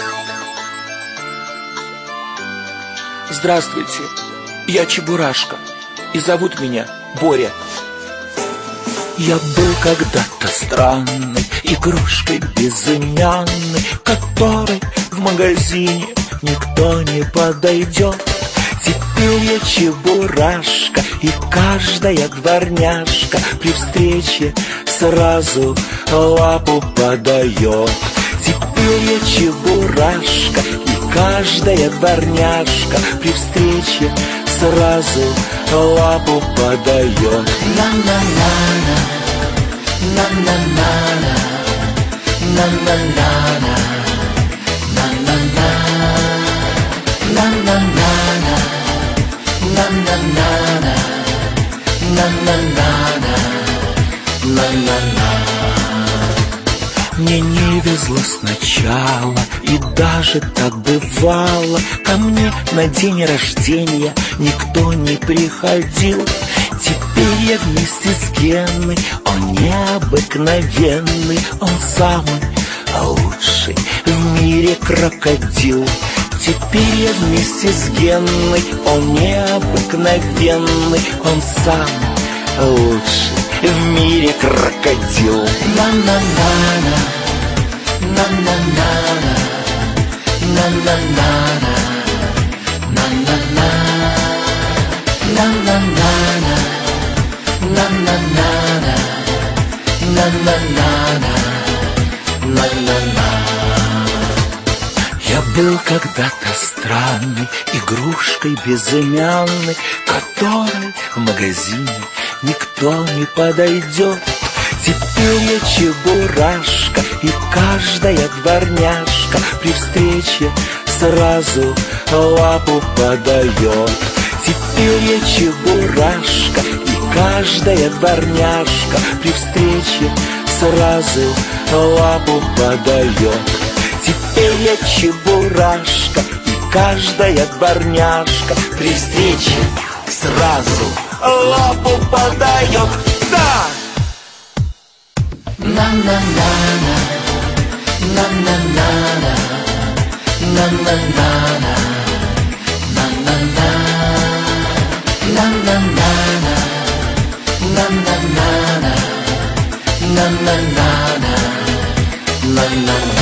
Здравствуйте, я Чебурашка, и зовут меня Боря. Я был когда-то странной игрушкой безымянной, которой в магазине никто не подойдет. Теперь я Чебурашка, и каждая дворняжка при встрече сразу лапу подает. Теперь я Чебурашка, и каждая дворняжка при встрече сразу лапу подает. На-на-на-на, на-на-на-на, на-на-на-на, на-на-на, на-на-на-на, на-на-на-на, на-на-на-на, на-на-на. Мне не везло сначала, и даже так бывало. Ко мне на день рождения никто не приходил. Теперь я вместе с Геной, он необыкновенный, он самый лучший в мире крокодил. Теперь я вместе с Геной, он необыкновенный, он самый лучший в мире крокодил. На-на-на-на, на-на-на-на, на-на-на-на, на-на-на, на-на-на-на, на-на-на-на, на-на-на-на, на-на-на. Я был когда-то странной игрушкой безымянной, которой в магазине никто не подойдет. Теперь я Чебурашка, и каждая дворняжка при встрече сразу лапу подает. Теперь я Чебурашка, и каждая дворняжка при встрече сразу лапу подает. Теперь я Чебурашка, и каждая дворняжка при встрече сразу лапу подает. Да! На-на-на-на, на-на-на-на, на-на-на-на, на-на-на, на-на-на-на, на-на-на-на, на-на-на-на, на-на-на.